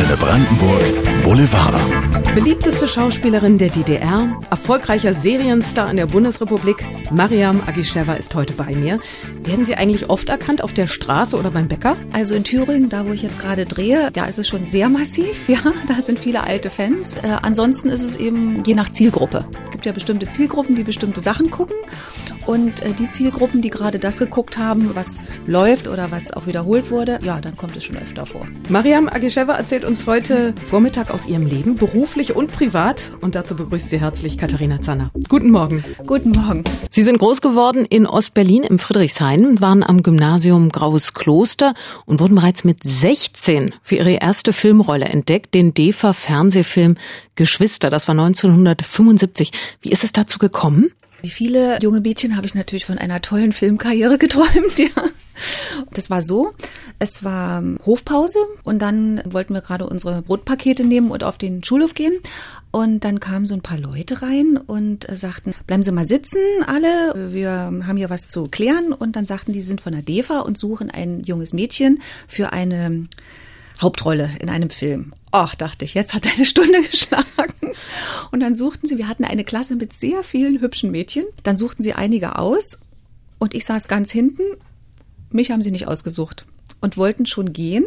Antenne Brandenburg Boulevard. Beliebteste Schauspielerin der DDR, erfolgreicher Serienstar in der Bundesrepublik, Maryam Aguisheva ist heute bei mir. Werden Sie eigentlich oft erkannt auf der Straße oder beim Bäcker? Also in Thüringen, da wo ich jetzt gerade drehe, da ist es schon sehr massiv, ja, da sind viele alte Fans. Ansonsten ist es eben je nach Zielgruppe. Es gibt ja bestimmte Zielgruppen, die bestimmte Sachen gucken. Und die Zielgruppen, die gerade das geguckt haben, was läuft oder was auch wiederholt wurde, ja, dann kommt es schon öfter vor. Maryam Aguisheva erzählt uns heute Vormittag aus ihrem Leben, beruflich und privat. Und dazu begrüßt sie herzlich Katharina Zanner. Guten Morgen. Guten Morgen. Sie sind groß geworden in Ostberlin im Friedrichshain, waren am Gymnasium Graues Kloster und wurden bereits mit 16 für ihre erste Filmrolle entdeckt, den DEFA-Fernsehfilm Geschwister. Das war 1975. Wie ist es dazu gekommen? Wie viele junge Mädchen habe ich natürlich von einer tollen Filmkarriere geträumt, ja. Das war so, es war Hofpause und dann wollten wir gerade unsere Brotpakete nehmen und auf den Schulhof gehen. Und dann kamen so ein paar Leute rein und sagten, bleiben Sie mal sitzen alle, wir haben hier was zu klären. Und dann sagten die, sind von der DEFA und suchen ein junges Mädchen für eine Hauptrolle in einem Film. Ach, dachte ich, jetzt hat eine Stunde geschlagen. Und dann suchten sie, wir hatten eine Klasse mit sehr vielen hübschen Mädchen. Dann suchten sie einige aus und ich saß ganz hinten. Mich haben sie nicht ausgesucht und wollten schon gehen.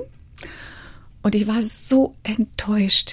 Und ich war so enttäuscht,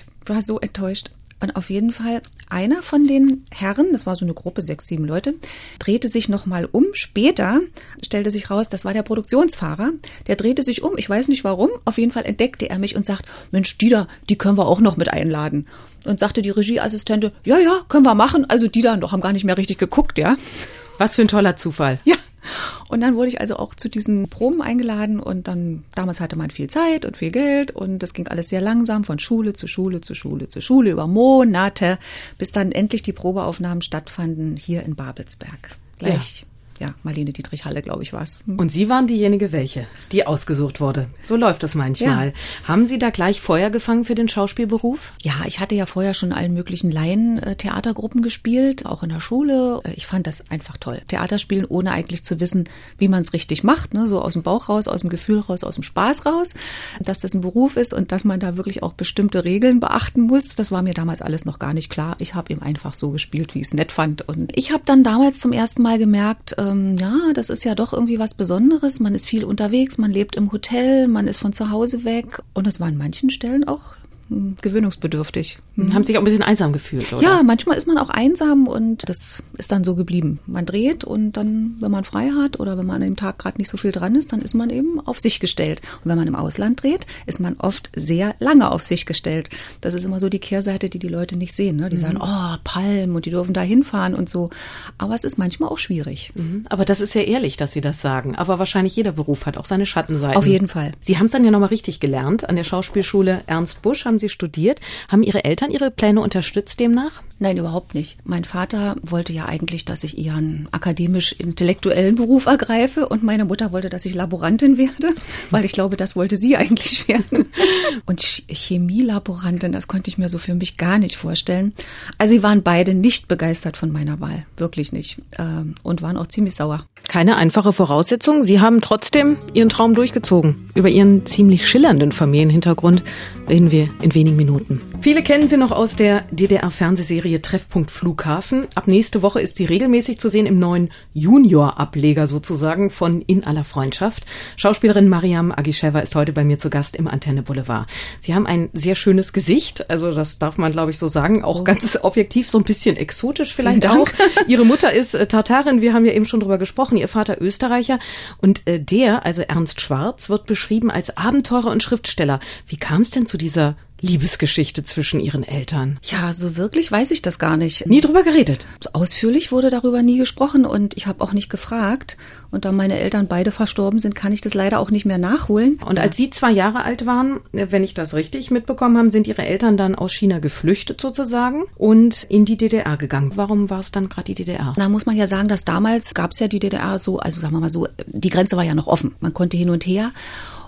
Und auf jeden Fall einer von den Herren, das war so eine Gruppe, 6, 7 Leute, drehte sich nochmal um. Später stellte sich raus, das war der Produktionsfahrer. Der drehte sich um, ich weiß nicht warum. Auf jeden Fall entdeckte er mich und sagt, Mensch, die können wir auch noch mit einladen. Und sagte die Regieassistentin, ja, können wir machen. Also die da haben gar nicht mehr richtig geguckt, ja. Was für ein toller Zufall. Ja. Und dann wurde ich also auch zu diesen Proben eingeladen und dann, damals hatte man viel Zeit und viel Geld und das ging alles sehr langsam von Schule zu Schule über Monate, bis dann endlich die Probeaufnahmen stattfanden hier in Babelsberg. Gleich. Ja, Marlene Dietrich-Halle, glaube ich, war es. Und Sie waren diejenige, die ausgesucht wurde. So läuft es manchmal. Ja. Haben Sie da gleich Feuer gefangen für den Schauspielberuf? Ja, ich hatte ja vorher schon in allen möglichen Laien-Theatergruppen gespielt, auch in der Schule. Ich fand das einfach toll. Theaterspielen, ohne eigentlich zu wissen, wie man es richtig macht, ne? So aus dem Bauch raus, aus dem Gefühl raus, aus dem Spaß raus. Dass das ein Beruf ist und dass man da wirklich auch bestimmte Regeln beachten muss, das war mir damals alles noch gar nicht klar. Ich habe eben einfach so gespielt, wie ich es nett fand. Und ich habe dann damals zum ersten Mal gemerkt, das ist ja doch irgendwie was Besonderes. Man ist viel unterwegs, man lebt im Hotel, man ist von zu Hause weg. Und das war an manchen Stellen auch gewöhnungsbedürftig. Haben sich auch ein bisschen einsam gefühlt, oder? Ja, manchmal ist man auch einsam und das ist dann so geblieben. Man dreht und dann, wenn man frei hat oder wenn man an dem Tag gerade nicht so viel dran ist, dann ist man eben auf sich gestellt. Und wenn man im Ausland dreht, ist man oft sehr lange auf sich gestellt. Das ist immer so die Kehrseite, die Leute nicht sehen. Ne? Die sagen, Palm und die dürfen da hinfahren und so. Aber es ist manchmal auch schwierig. Aber das ist ja ehrlich, dass Sie das sagen. Aber wahrscheinlich jeder Beruf hat auch seine Schattenseiten. Auf jeden Fall. Sie haben es dann ja nochmal richtig gelernt. An der Schauspielschule Ernst Busch haben Sie studiert. Haben Ihre Eltern Ihre Pläne unterstützt demnach? Nein, überhaupt nicht. Mein Vater wollte ja eigentlich, dass ich eher einen akademisch-intellektuellen Beruf ergreife und meine Mutter wollte, dass ich Laborantin werde, weil ich glaube, das wollte sie eigentlich werden. Und Chemielaborantin, das konnte ich mir so für mich gar nicht vorstellen. Also sie waren beide nicht begeistert von meiner Wahl, wirklich nicht, und waren auch ziemlich sauer. Keine einfache Voraussetzung. Sie haben trotzdem Ihren Traum durchgezogen. Über Ihren ziemlich schillernden Familienhintergrund reden wir in wenigen Minuten. Viele kennen Sie noch aus der DDR-Fernsehserie Treffpunkt Flughafen. Ab nächste Woche ist sie regelmäßig zu sehen im neuen Junior-Ableger sozusagen von In aller Freundschaft. Schauspielerin Maryam Aguisheva ist heute bei mir zu Gast im Antenne Boulevard. Sie haben ein sehr schönes Gesicht, also das darf man, glaube ich, so sagen, auch ganz objektiv, so ein bisschen exotisch vielleicht auch. Ihre Mutter ist Tatarin, wir haben ja eben schon drüber gesprochen, ihr Vater Österreicher und also Ernst Schwarz, wird beschrieben als Abenteurer und Schriftsteller. Wie kam es denn zu dieser Liebesgeschichte zwischen Ihren Eltern? Ja, so wirklich weiß ich das gar nicht. Nie drüber geredet? So ausführlich wurde darüber nie gesprochen und ich habe auch nicht gefragt. Und da meine Eltern beide verstorben sind, kann ich das leider auch nicht mehr nachholen. Und als Sie 2 Jahre alt waren, wenn ich das richtig mitbekommen habe, sind Ihre Eltern dann aus China geflüchtet sozusagen und in die DDR gegangen. Warum war es dann gerade die DDR? Da muss man ja sagen, dass damals gab es ja die DDR so, also sagen wir mal so, die Grenze war ja noch offen. Man konnte hin und her.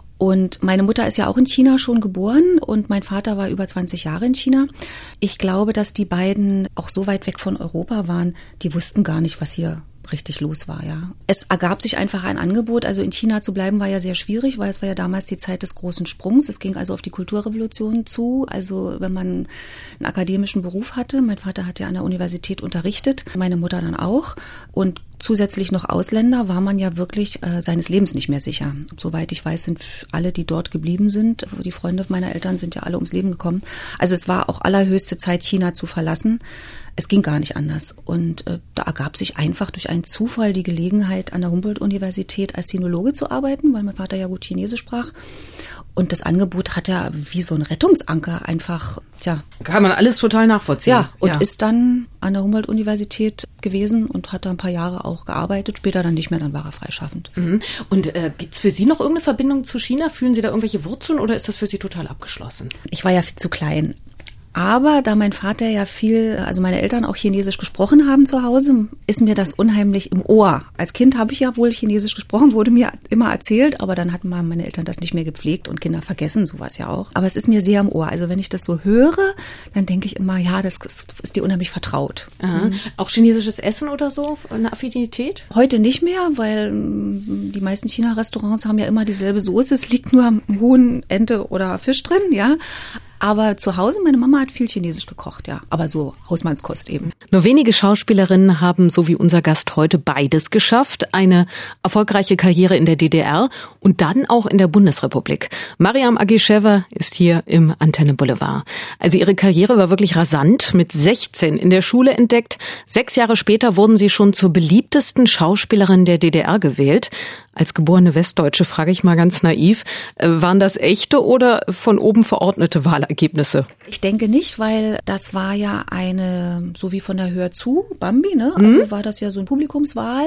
Und meine Mutter ist ja auch in China schon geboren und mein Vater war über 20 Jahre in China. Ich glaube, dass die beiden auch so weit weg von Europa waren, die wussten gar nicht, was hier richtig los war, ja. Es ergab sich einfach ein Angebot, also in China zu bleiben war ja sehr schwierig, weil es war ja damals die Zeit des großen Sprungs. Es ging also auf die Kulturrevolution zu, also wenn man einen akademischen Beruf hatte. Mein Vater hat ja an der Universität unterrichtet, meine Mutter dann auch, und zusätzlich noch Ausländer, war man ja wirklich seines Lebens nicht mehr sicher. Soweit ich weiß, sind alle, die dort geblieben sind, die Freunde meiner Eltern sind ja alle ums Leben gekommen. Also es war auch allerhöchste Zeit, China zu verlassen. Es ging gar nicht anders. Und da ergab sich einfach durch einen Zufall die Gelegenheit, an der Humboldt-Universität als Sinologe zu arbeiten, weil mein Vater ja gut Chinesisch sprach. Und das Angebot hat ja wie so ein Rettungsanker einfach, kann man alles total nachvollziehen. Ja, und ist dann an der Humboldt-Universität gewesen und hat da ein paar Jahre auch gearbeitet, später dann nicht mehr, dann war er freischaffend. Mhm. Und gibt's für Sie noch irgendeine Verbindung zu China? Fühlen Sie da irgendwelche Wurzeln oder ist das für Sie total abgeschlossen? Ich war ja viel zu klein. Aber da mein Vater ja also meine Eltern auch Chinesisch gesprochen haben zu Hause, ist mir das unheimlich im Ohr. Als Kind habe ich ja wohl Chinesisch gesprochen, wurde mir immer erzählt, aber dann hatten meine Eltern das nicht mehr gepflegt und Kinder vergessen sowas ja auch. Aber es ist mir sehr im Ohr. Also wenn ich das so höre, dann denke ich immer, ja, das ist dir unheimlich vertraut. Mhm. Auch chinesisches Essen oder so, eine Affinität? Heute nicht mehr, weil die meisten China-Restaurants haben ja immer dieselbe Soße. Es liegt nur am Huhn, Ente oder Fisch drin, ja. Aber zu Hause, meine Mama hat viel Chinesisch gekocht, ja. Aber so Hausmannskost eben. Nur wenige Schauspielerinnen haben, so wie unser Gast heute, beides geschafft. Eine erfolgreiche Karriere in der DDR und dann auch in der Bundesrepublik. Mariam Aguesheva ist hier im Antenne Boulevard. Also ihre Karriere war wirklich rasant. Mit 16 in der Schule entdeckt. 6 Jahre später wurden sie schon zur beliebtesten Schauspielerin der DDR gewählt. Als geborene Westdeutsche frage ich mal ganz naiv, waren das echte oder von oben verordnete Wahlergebnisse? Ich denke nicht, weil das war ja eine, so wie von der Hör zu, Bambi, ne? Also war das ja so eine Publikumswahl.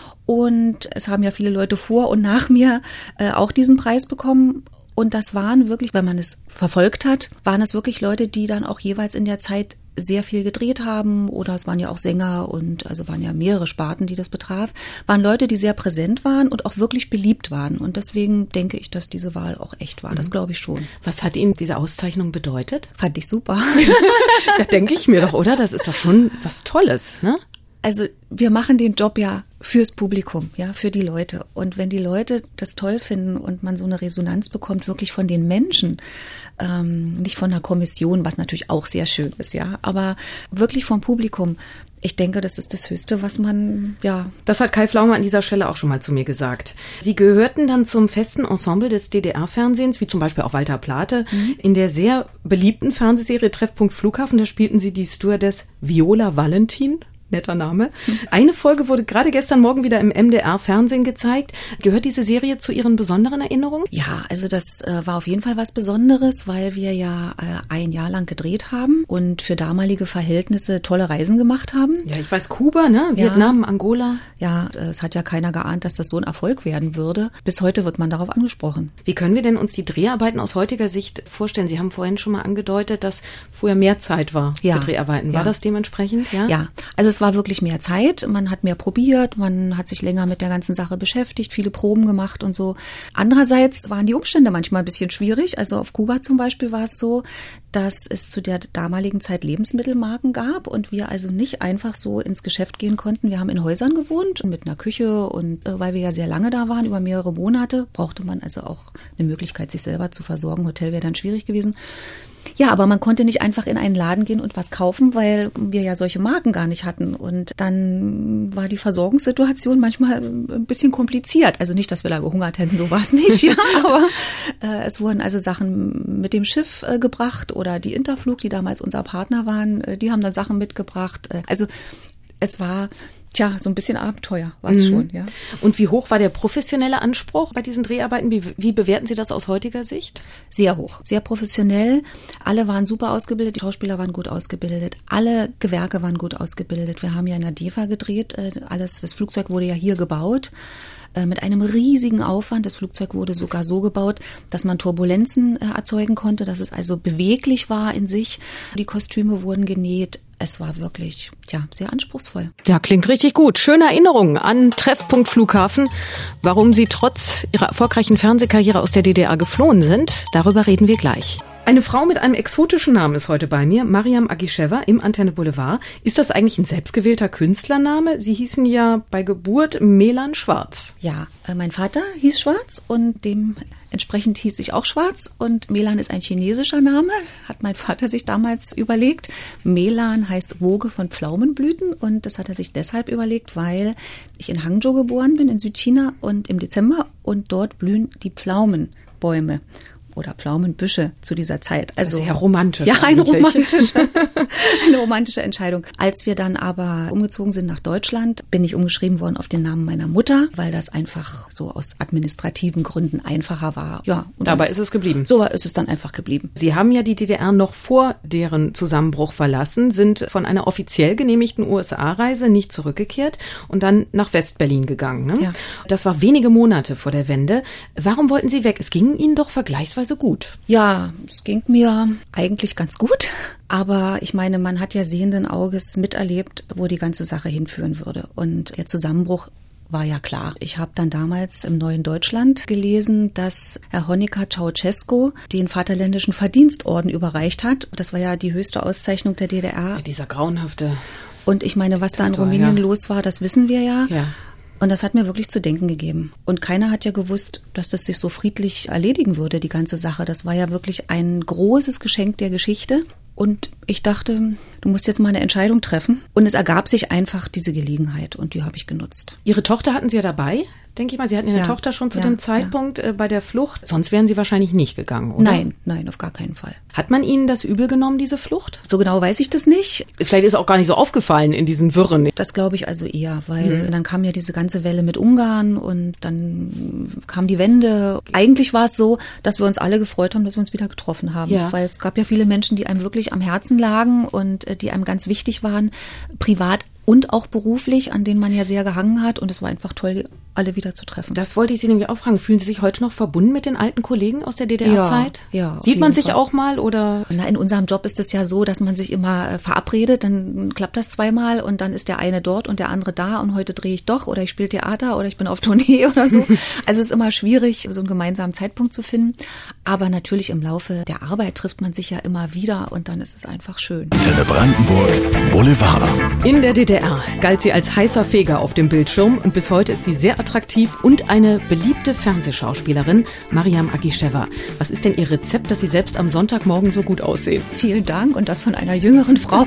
Und es haben ja viele Leute vor und nach mir auch diesen Preis bekommen. Und das waren wirklich, wenn man es verfolgt hat, waren es wirklich Leute, die dann auch jeweils in der Zeit sehr viel gedreht haben, oder es waren ja auch Sänger und also waren ja mehrere Sparten, die das betraf, waren Leute, die sehr präsent waren und auch wirklich beliebt waren. Und deswegen denke ich, dass diese Wahl auch echt war. Das glaube ich schon. Was hat Ihnen diese Auszeichnung bedeutet? Fand ich super. Da denke ich mir doch, oder? Das ist doch schon was Tolles, ne? Also wir machen den Job ja fürs Publikum, ja, für die Leute. Und wenn die Leute das toll finden und man so eine Resonanz bekommt, wirklich von den Menschen, nicht von der Kommission, was natürlich auch sehr schön ist, ja, aber wirklich vom Publikum. Ich denke, das ist das Höchste, was man, ja. Das hat Kai Pflaume an dieser Stelle auch schon mal zu mir gesagt. Sie gehörten dann zum festen Ensemble des DDR-Fernsehens, wie zum Beispiel auch Walter Plate. In der sehr beliebten Fernsehserie Treffpunkt Flughafen, da spielten Sie die Stewardess Viola Valentin. Netter Name. Eine Folge wurde gerade gestern Morgen wieder im MDR-Fernsehen gezeigt. Gehört diese Serie zu Ihren besonderen Erinnerungen? Ja, also das war auf jeden Fall was Besonderes, weil wir ja ein Jahr lang gedreht haben und für damalige Verhältnisse tolle Reisen gemacht haben. Ja, ich weiß, Kuba, ne? Vietnam, Angola. Ja, es hat ja keiner geahnt, dass das so ein Erfolg werden würde. Bis heute wird man darauf angesprochen. Wie können wir denn uns die Dreharbeiten aus heutiger Sicht vorstellen? Sie haben vorhin schon mal angedeutet, dass früher mehr Zeit war für Dreharbeiten. War das dementsprechend? Ja, also es war wirklich mehr Zeit, man hat mehr probiert, man hat sich länger mit der ganzen Sache beschäftigt, viele Proben gemacht und so. Andererseits waren die Umstände manchmal ein bisschen schwierig. Also auf Kuba zum Beispiel war es so, dass es zu der damaligen Zeit Lebensmittelmarken gab und wir also nicht einfach so ins Geschäft gehen konnten. Wir haben in Häusern gewohnt mit einer Küche und weil wir ja sehr lange da waren, über mehrere Monate, brauchte man also auch eine Möglichkeit, sich selber zu versorgen. Hotel wäre dann schwierig gewesen. Ja, aber man konnte nicht einfach in einen Laden gehen und was kaufen, weil wir ja solche Marken gar nicht hatten. Und dann war die Versorgungssituation manchmal ein bisschen kompliziert. Also nicht, dass wir da gehungert hätten, so war es nicht, ja. Aber es wurden also Sachen mit dem Schiff gebracht oder die Interflug, die damals unser Partner waren, die haben dann Sachen mitgebracht. Also es war so ein bisschen Abenteuer war es schon, ja. Und wie hoch war der professionelle Anspruch bei diesen Dreharbeiten? Wie bewerten Sie das aus heutiger Sicht? Sehr hoch, sehr professionell. Alle waren super ausgebildet, die Schauspieler waren gut ausgebildet, alle Gewerke waren gut ausgebildet. Wir haben ja in der DEFA gedreht, das Flugzeug wurde ja hier gebaut. Mit einem riesigen Aufwand. Das Flugzeug wurde sogar so gebaut, dass man Turbulenzen erzeugen konnte, dass es also beweglich war in sich. Die Kostüme wurden genäht. Es war wirklich, sehr anspruchsvoll. Ja, klingt richtig gut. Schöne Erinnerungen an Treffpunkt Flughafen. Warum Sie trotz Ihrer erfolgreichen Fernsehkarriere aus der DDR geflohen sind, darüber reden wir gleich. Eine Frau mit einem exotischen Namen ist heute bei mir, Maryam Aguisheva im Antenne Boulevard. Ist das eigentlich ein selbstgewählter Künstlername? Sie hießen ja bei Geburt Melan Schwarz. Ja, mein Vater hieß Schwarz und dementsprechend hieß ich auch Schwarz. Und Melan ist ein chinesischer Name, hat mein Vater sich damals überlegt. Melan heißt Woge von Pflaumenblüten und das hat er sich deshalb überlegt, weil ich in Hangzhou geboren bin, in Südchina und im Dezember und dort blühen die Pflaumenbäume. Oder Pflaumenbüsche zu dieser Zeit. Also sehr romantisch. Ja, eine romantische Entscheidung. Als wir dann aber umgezogen sind nach Deutschland, bin ich umgeschrieben worden auf den Namen meiner Mutter, weil das einfach so aus administrativen Gründen einfacher war. Ja. Und dabei ist es geblieben. So ist es dann einfach geblieben. Sie haben ja die DDR noch vor deren Zusammenbruch verlassen, sind von einer offiziell genehmigten USA-Reise nicht zurückgekehrt und dann nach West-Berlin gegangen. Ne? Ja. Das war wenige Monate vor der Wende. Warum wollten Sie weg? Es ging Ihnen doch vergleichsweise gut. Ja, es ging mir eigentlich ganz gut. Aber ich meine, man hat ja sehenden Auges miterlebt, wo die ganze Sache hinführen würde. Und der Zusammenbruch war ja klar. Ich habe dann damals im Neuen Deutschland gelesen, dass Herr Honecker Ceausescu den Vaterländischen Verdienstorden überreicht hat. Das war ja die höchste Auszeichnung der DDR. Ja, dieser grauenhafte. Und ich meine, was da in Rumänien los war, das wissen wir ja. Ja. Und das hat mir wirklich zu denken gegeben. Und keiner hat ja gewusst, dass das sich so friedlich erledigen würde, die ganze Sache. Das war ja wirklich ein großes Geschenk der Geschichte. Und ich dachte, du musst jetzt mal eine Entscheidung treffen. Und es ergab sich einfach diese Gelegenheit und die habe ich genutzt. Ihre Tochter hatten Sie ja dabei, denke ich mal. Sie hatten Ihre Tochter schon zu dem Zeitpunkt bei der Flucht. Sonst wären Sie wahrscheinlich nicht gegangen, oder? Nein, auf gar keinen Fall. Hat man Ihnen das übel genommen, diese Flucht? So genau weiß ich das nicht. Vielleicht ist auch gar nicht so aufgefallen in diesen Wirren. Das glaube ich also eher, weil dann kam ja diese ganze Welle mit Ungarn und dann kam die Wende. Eigentlich war es so, dass wir uns alle gefreut haben, dass wir uns wieder getroffen haben. Ja. Weil es gab ja viele Menschen, die einem wirklich am Herzen lagen und die einem ganz wichtig waren, privat und auch beruflich, an denen man ja sehr gehangen hat. Und es war einfach toll, alle wieder zu treffen. Das wollte ich Sie nämlich auch fragen. Fühlen Sie sich heute noch verbunden mit den alten Kollegen aus der DDR-Zeit? Ja. Sieht man sich auch mal oder? Na, in unserem Job ist es ja so, dass man sich immer verabredet, dann klappt das zweimal und dann ist der eine dort und der andere da und heute drehe ich doch oder ich spiele Theater oder ich bin auf Tournee oder so. Also es ist immer schwierig, so einen gemeinsamen Zeitpunkt zu finden. Aber natürlich im Laufe der Arbeit trifft man sich ja immer wieder und dann ist es einfach schön. Antenne Brandenburg Boulevard. In der DDR galt sie als heißer Feger auf dem Bildschirm und bis heute ist sie sehr attraktiv und eine beliebte Fernsehschauspielerin, Maryam Aguisheva. Was ist denn Ihr Rezept, dass Sie selbst am Sonntagmorgen so gut aussehen? Vielen Dank und das von einer jüngeren Frau.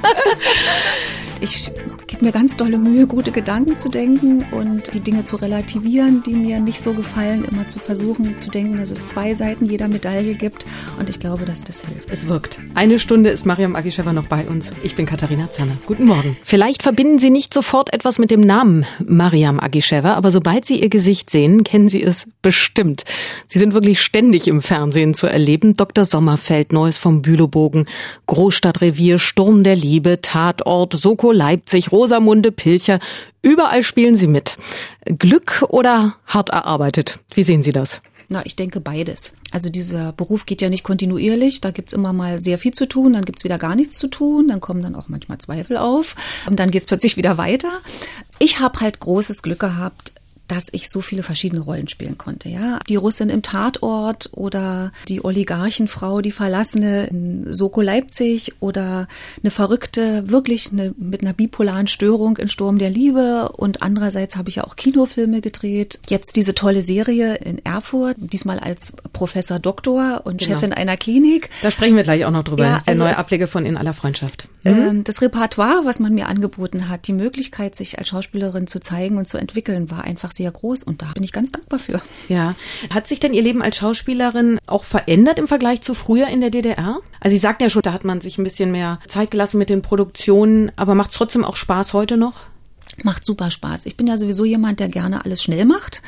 Ich gebe mir ganz dolle Mühe, gute Gedanken zu denken und die Dinge zu relativieren, die mir nicht so gefallen, immer zu versuchen zu denken, dass es zwei Seiten jeder Medaille gibt und ich glaube, dass das hilft. Es wirkt. Eine Stunde ist Maryam Aguisheva noch bei uns. Ich bin Katharina Zanner. Guten Morgen. Vielleicht verbinden Sie nicht sofort etwas mit dem Namen Maryam Aguisheva, aber sobald Sie ihr Gesicht sehen, kennen Sie es bestimmt. Sie sind wirklich ständig im Fernsehen zu erleben. Dr. Sommerfeld, Neues vom Bülowbogen, Großstadtrevier, Sturm der Liebe, Tatort, Soko Leipzig, Rosamunde Pilcher. Überall spielen Sie mit. Glück oder hart erarbeitet? Wie sehen Sie das? Na, ich denke beides. Also dieser Beruf geht ja nicht kontinuierlich. Da gibt's immer mal sehr viel zu tun, dann gibt's wieder gar nichts zu tun, dann kommen dann auch manchmal Zweifel auf und dann geht's plötzlich wieder weiter. Ich habe halt großes Glück gehabt, dass ich so viele verschiedene Rollen spielen konnte, ja. Die Russin im Tatort oder die Oligarchenfrau, die Verlassene in Soko Leipzig oder eine Verrückte, wirklich mit einer bipolaren Störung in Sturm der Liebe und andererseits habe ich ja auch Kinofilme gedreht. Jetzt diese tolle Serie in Erfurt, diesmal als Professor Doktor und Chefin einer Klinik. Da sprechen wir gleich auch noch drüber. Ja, das ist der neue Ableger von In aller Freundschaft. Das Repertoire, was man mir angeboten hat, die Möglichkeit, sich als Schauspielerin zu zeigen und zu entwickeln, war einfach sehr groß und da bin ich ganz dankbar für. Ja. Hat sich denn Ihr Leben als Schauspielerin auch verändert im Vergleich zu früher in der DDR? Also Sie sagten ja schon, da hat man sich ein bisschen mehr Zeit gelassen mit den Produktionen, aber macht es trotzdem auch Spaß heute noch? Macht super Spaß. Ich bin ja sowieso jemand, der gerne alles schnell macht.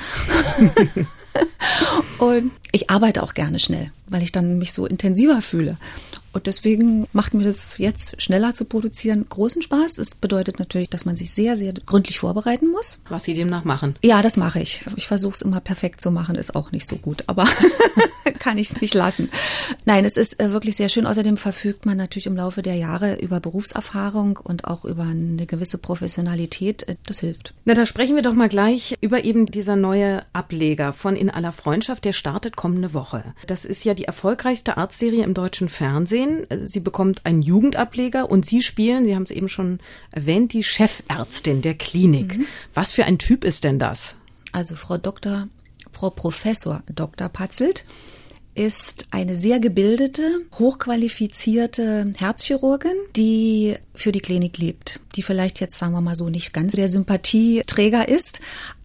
Und ich arbeite auch gerne schnell, weil ich dann mich so intensiver fühle. Und deswegen macht mir das jetzt schneller zu produzieren großen Spaß. Es bedeutet natürlich, dass man sich sehr, sehr gründlich vorbereiten muss. Was Sie demnach machen? Ja, das mache ich. Ich versuche es immer perfekt zu machen, ist auch nicht so gut, aber kann ich es nicht lassen. Nein, es ist wirklich sehr schön. Außerdem verfügt man natürlich im Laufe der Jahre über Berufserfahrung und auch über eine gewisse Professionalität. Das hilft. Na, da sprechen wir doch mal gleich über eben dieser neue Ableger von In aller Freundschaft. Der startet kommende Woche. Das ist ja die erfolgreichste Arztserie im deutschen Fernsehen. Sie bekommt einen Jugendableger und Sie spielen, Sie haben es eben schon erwähnt, die Chefärztin der Klinik. Was für ein Typ ist denn das? Also Frau Professor Dr. Patzelt ist eine sehr gebildete, hochqualifizierte Herzchirurgin, die für die Klinik lebt, die vielleicht jetzt, sagen wir mal so, nicht ganz der Sympathieträger ist,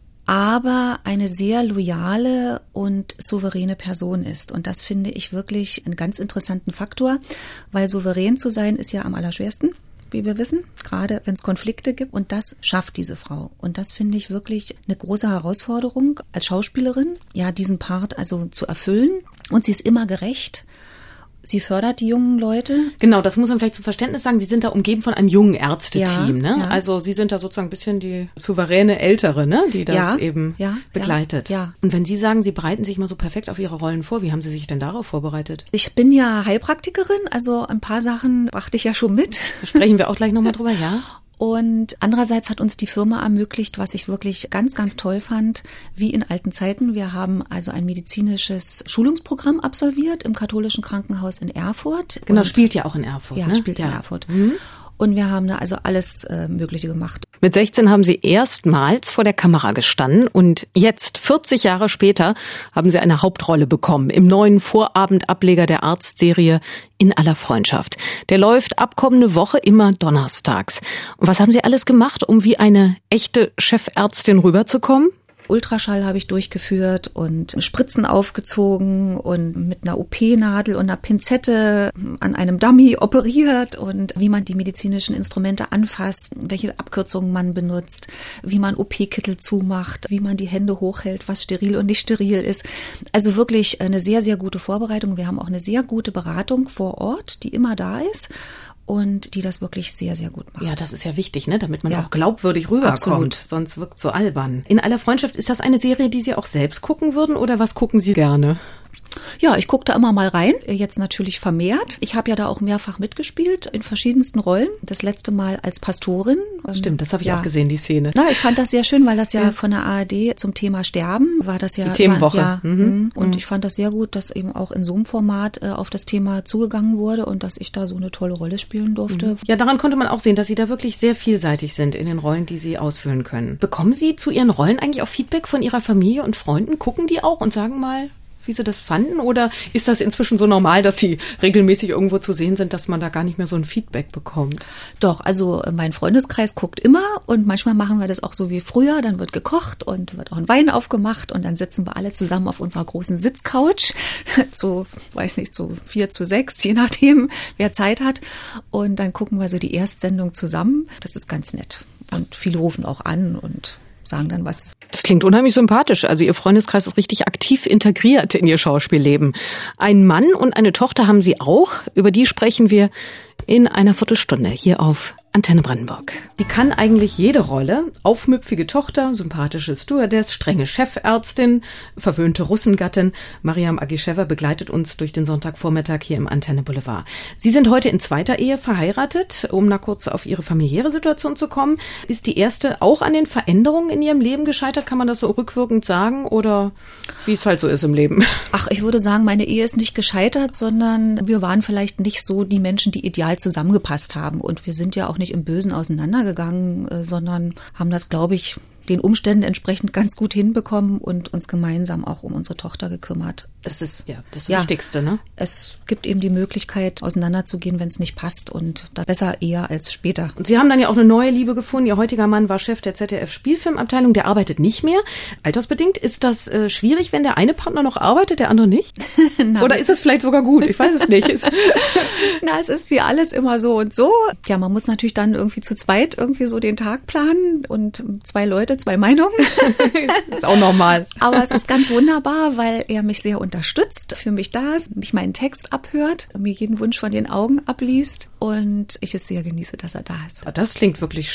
aber eine sehr loyale und souveräne Person ist. Und das finde ich wirklich einen ganz interessanten Faktor, weil souverän zu sein ist ja am allerschwersten, wie wir wissen, gerade wenn es Konflikte gibt. Und das schafft diese Frau. Und das finde ich wirklich eine große Herausforderung als Schauspielerin, ja, diesen Part also zu erfüllen. Und sie ist immer gerecht. Sie fördert die jungen Leute. Genau, das muss man vielleicht zum Verständnis sagen. Sie sind da umgeben von einem jungen Ärzteteam, ne? Ja. Also Sie sind da sozusagen ein bisschen die souveräne Ältere, ne? Die das begleitet. Ja. Und wenn Sie sagen, Sie bereiten sich mal so perfekt auf Ihre Rollen vor, wie haben Sie sich denn darauf vorbereitet? Ich bin ja Heilpraktikerin, also ein paar Sachen brachte ich ja schon mit. Da sprechen wir auch gleich nochmal drüber, ja? Und andererseits hat uns die Firma ermöglicht, was ich wirklich ganz, ganz toll fand, wie in alten Zeiten. Wir haben also ein medizinisches Schulungsprogramm absolviert im katholischen Krankenhaus in Erfurt. Genau, spielt ja auch in Erfurt. Ja, ne? spielt in Erfurt. Und wir haben da also alles Mögliche gemacht. Mit 16 haben Sie erstmals vor der Kamera gestanden und jetzt, 40 Jahre später, haben Sie eine Hauptrolle bekommen im neuen Vorabendableger der Arztserie In aller Freundschaft. Der läuft ab kommende Woche immer donnerstags. Und was haben Sie alles gemacht, um wie eine echte Chefärztin rüberzukommen? Ultraschall habe ich durchgeführt und Spritzen aufgezogen und mit einer OP-Nadel und einer Pinzette an einem Dummy operiert und wie man die medizinischen Instrumente anfasst, welche Abkürzungen man benutzt, wie man OP-Kittel zumacht, wie man die Hände hochhält, was steril und nicht steril ist. Also wirklich eine sehr, sehr gute Vorbereitung. Wir haben auch eine sehr gute Beratung vor Ort, die immer da ist. Und die das wirklich sehr, sehr gut macht. Ja, das ist ja wichtig, ne, damit man auch glaubwürdig rüberkommt. Absolut. Sonst wirkt so albern. In aller Freundschaft, ist das eine Serie, die Sie auch selbst gucken würden oder was gucken Sie gerne? Ja, ich gucke da immer mal rein, jetzt natürlich vermehrt. Ich habe ja da auch mehrfach mitgespielt in verschiedensten Rollen. Das letzte Mal als Pastorin. Stimmt, das habe ich auch gesehen, die Szene. Na, ich fand das sehr schön, weil das ja von der ARD zum Thema Sterben war das ja. Die Themenwoche. Und ich fand das sehr gut, dass eben auch in so einem Format auf das Thema zugegangen wurde und dass ich da so eine tolle Rolle spielen durfte. Ja, daran konnte man auch sehen, dass Sie da wirklich sehr vielseitig sind in den Rollen, die Sie ausfüllen können. Bekommen Sie zu Ihren Rollen eigentlich auch Feedback von Ihrer Familie und Freunden? Gucken die auch und sagen mal, wie Sie das fanden? Oder ist das inzwischen so normal, dass Sie regelmäßig irgendwo zu sehen sind, dass man da gar nicht mehr so ein Feedback bekommt? Doch, also mein Freundeskreis guckt immer und manchmal machen wir das auch so wie früher. Dann wird gekocht und wird auch ein Wein aufgemacht und dann sitzen wir alle zusammen auf unserer großen Sitzcouch. So, weiß nicht, so 4:6, je nachdem, wer Zeit hat. Und dann gucken wir so die Erstsendung zusammen. Das ist ganz nett. Und viele rufen auch an und sagen dann was. Das klingt unheimlich sympathisch. Also Ihr Freundeskreis ist richtig aktiv integriert in Ihr Schauspielleben. Ein Mann und eine Tochter haben Sie auch. Über die sprechen wir in einer Viertelstunde hier auf Antenne Brandenburg. Die kann eigentlich jede Rolle. Aufmüpfige Tochter, sympathische Stewardess, strenge Chefärztin, verwöhnte Russengattin. Mariam Agishewa begleitet uns durch den Sonntagvormittag hier im Antenne Boulevard. Sie sind heute in zweiter Ehe verheiratet. Um mal kurz auf Ihre familiäre Situation zu kommen. Ist die erste auch an den Veränderungen in Ihrem Leben gescheitert? Kann man das so rückwirkend sagen? Oder wie es halt so ist im Leben? Ach, ich würde sagen, meine Ehe ist nicht gescheitert, sondern wir waren vielleicht nicht so die Menschen, die ideal zusammengepasst haben. Und wir sind ja auch nicht im Bösen auseinandergegangen, sondern haben das, glaube ich, den Umständen entsprechend ganz gut hinbekommen und uns gemeinsam auch um unsere Tochter gekümmert. Das ist das Wichtigste, ne? Es gibt eben die Möglichkeit, auseinanderzugehen, wenn es nicht passt und da besser eher als später. Und Sie haben dann ja auch eine neue Liebe gefunden. Ihr heutiger Mann war Chef der ZDF-Spielfilmabteilung, der arbeitet nicht mehr. Altersbedingt, ist das schwierig, wenn der eine Partner noch arbeitet, der andere nicht? Oder ist das vielleicht sogar gut? Ich weiß es nicht. Na, es ist wie alles immer so und so. Ja, man muss natürlich dann irgendwie zu zweit irgendwie so den Tag planen und 2 Leute, 2 Meinungen. Ist auch normal. Aber es ist ganz wunderbar, weil er mich sehr unterstützt, für mich da ist, mich meinen Text abhört, mir jeden Wunsch von den Augen abliest und ich es sehr genieße, dass er da ist. Das klingt wirklich schön.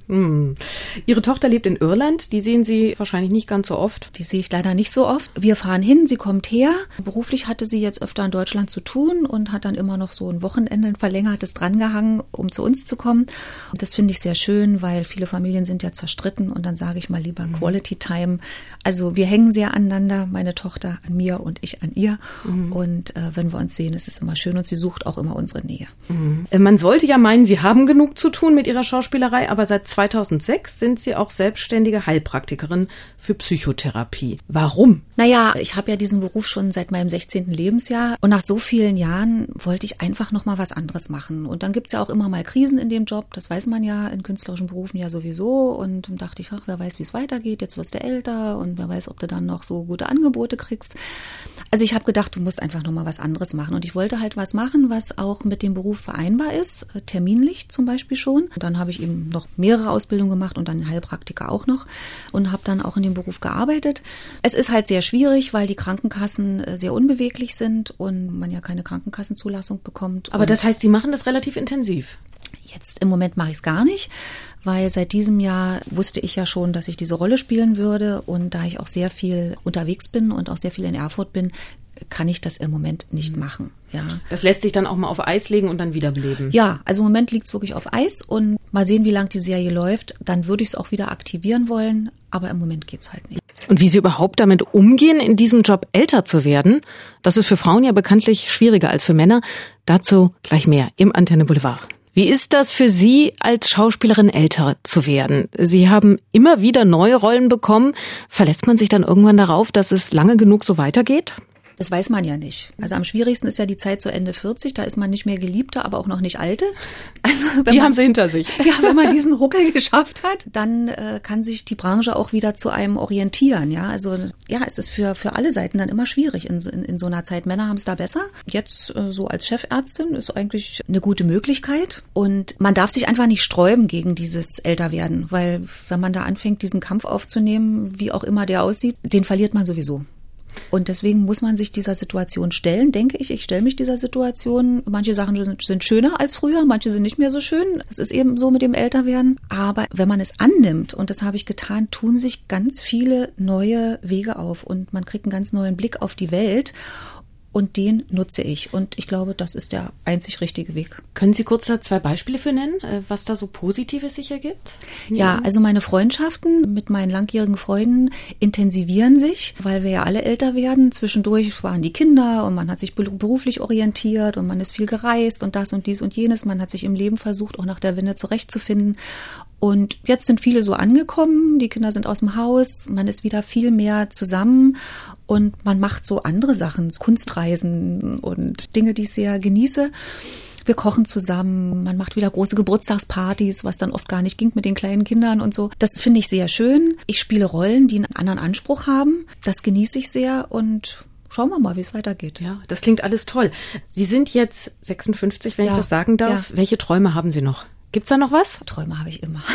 Ihre Tochter lebt in Irland, die sehen Sie wahrscheinlich nicht ganz so oft. Die sehe ich leider nicht so oft. Wir fahren hin, sie kommt her. Beruflich hatte sie jetzt öfter in Deutschland zu tun und hat dann immer noch so ein Wochenende, ein verlängertes drangehangen, um zu uns zu kommen. Und das finde ich sehr schön, weil viele Familien sind ja zerstritten und dann sage ich mal lieber Quality Time. Also wir hängen sehr aneinander, meine Tochter an mir und ich an ihr. Und wenn wir uns sehen, ist es immer schön und sie sucht auch immer unsere Nähe. Man sollte ja meinen, Sie haben genug zu tun mit Ihrer Schauspielerei, aber seit 2006 sind Sie auch selbstständige Heilpraktikerin für Psychotherapie. Warum? Naja, ich habe ja diesen Beruf schon seit meinem 16. Lebensjahr und nach so vielen Jahren wollte ich einfach noch mal was anderes machen. Und dann gibt's ja auch immer mal Krisen in dem Job, das weiß man ja in künstlerischen Berufen ja sowieso. Und dann dachte ich, ach, wer weiß, wie es weitergeht, jetzt wirst du älter und wer weiß, ob du dann noch so gute Angebote kriegst. Also ich habe gedacht, du musst einfach noch mal was anderes machen. Und ich wollte halt was machen, was auch mit dem Beruf vereinbar ist, terminlich zum Beispiel schon. Und dann habe ich eben noch mehrere Ausbildungen gemacht und dann den Heilpraktiker auch noch und habe dann auch in dem Beruf gearbeitet. Es ist halt sehr schwierig, weil die Krankenkassen sehr unbeweglich sind und man ja keine Krankenkassenzulassung bekommt. Aber das heißt, Sie machen das relativ intensiv? Jetzt im Moment mache ich es gar nicht, weil seit diesem Jahr wusste ich ja schon, dass ich diese Rolle spielen würde. Und da ich auch sehr viel unterwegs bin und auch sehr viel in Erfurt bin, kann ich das im Moment nicht machen. Ja. Das lässt sich dann auch mal auf Eis legen und dann wiederbeleben? Ja, also im Moment liegt es wirklich auf Eis und mal sehen, wie lang die Serie läuft. Dann würde ich es auch wieder aktivieren wollen, aber im Moment geht's halt nicht. Und wie Sie überhaupt damit umgehen, in diesem Job älter zu werden, das ist für Frauen ja bekanntlich schwieriger als für Männer. Dazu gleich mehr im Antenne Boulevard. Wie ist das für Sie, als Schauspielerin älter zu werden? Sie haben immer wieder neue Rollen bekommen. Verlässt man sich dann irgendwann darauf, dass es lange genug so weitergeht? Das weiß man ja nicht. Also am schwierigsten ist ja die Zeit zu Ende 40, da ist man nicht mehr Geliebte, aber auch noch nicht Alte. Also die haben sie hinter sich. Ja, wenn man diesen Ruckel geschafft hat, dann kann sich die Branche auch wieder zu einem orientieren. Ja, also ja, es ist für alle Seiten dann immer schwierig in so einer Zeit. Männer haben es da besser. Jetzt so als Chefärztin ist eigentlich eine gute Möglichkeit. Und man darf sich einfach nicht sträuben gegen dieses Älterwerden, weil wenn man da anfängt, diesen Kampf aufzunehmen, wie auch immer der aussieht, den verliert man sowieso. Und deswegen muss man sich dieser Situation stellen, denke ich. Ich stelle mich dieser Situation. Manche Sachen sind schöner als früher, manche sind nicht mehr so schön. Es ist eben so mit dem Älterwerden. Aber wenn man es annimmt, und das habe ich getan, tun sich ganz viele neue Wege auf und man kriegt einen ganz neuen Blick auf die Welt. Und den nutze ich. Und ich glaube, das ist der einzig richtige Weg. Können Sie kurz da 2 Beispiele für nennen, was da so Positives sich ergibt? Ja, also meine Freundschaften mit meinen langjährigen Freunden intensivieren sich, weil wir ja alle älter werden. Zwischendurch waren die Kinder und man hat sich beruflich orientiert und man ist viel gereist und das und dies und jenes. Man hat sich im Leben versucht, auch nach der Wende zurechtzufinden. Und jetzt sind viele so angekommen, die Kinder sind aus dem Haus, man ist wieder viel mehr zusammen und man macht so andere Sachen, Kunstreisen und Dinge, die ich sehr genieße. Wir kochen zusammen, man macht wieder große Geburtstagspartys, was dann oft gar nicht ging mit den kleinen Kindern und so. Das finde ich sehr schön. Ich spiele Rollen, die einen anderen Anspruch haben. Das genieße ich sehr und schauen wir mal, wie es weitergeht. Ja, das klingt alles toll. Sie sind jetzt 56, wenn ich das sagen darf. Ja. Welche Träume haben Sie noch? Gibt's da noch was? Träume habe ich immer.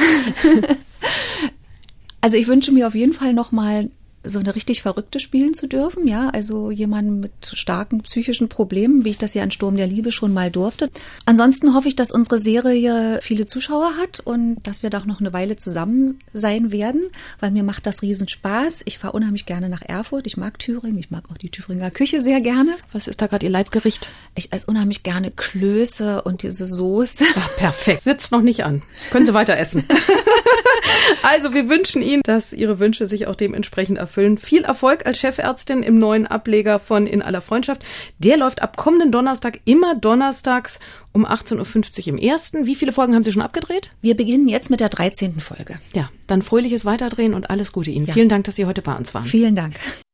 Also ich wünsche mir auf jeden Fall noch mal so eine richtig Verrückte spielen zu dürfen, ja, also jemanden mit starken psychischen Problemen, wie ich das ja in Sturm der Liebe schon mal durfte. Ansonsten hoffe ich, dass unsere Serie viele Zuschauer hat und dass wir da auch noch eine Weile zusammen sein werden, weil mir macht das riesen Spaß. Ich fahre unheimlich gerne nach Erfurt, ich mag Thüringen, ich mag auch die Thüringer Küche sehr gerne. Was ist da gerade Ihr Leibgericht? Ich esse unheimlich gerne Klöße und diese Soße. Ach, perfekt, sitzt noch nicht an. Können Sie weiter essen. Also wir wünschen Ihnen, dass Ihre Wünsche sich auch dementsprechend erfüllen. Viel Erfolg als Chefärztin im neuen Ableger von In aller Freundschaft. Der läuft ab kommenden Donnerstag, immer donnerstags um 18.50 Uhr im ersten. Wie viele Folgen haben Sie schon abgedreht? Wir beginnen jetzt mit der 13. Folge. Ja, dann fröhliches Weiterdrehen und alles Gute Ihnen. Ja. Vielen Dank, dass Sie heute bei uns waren. Vielen Dank.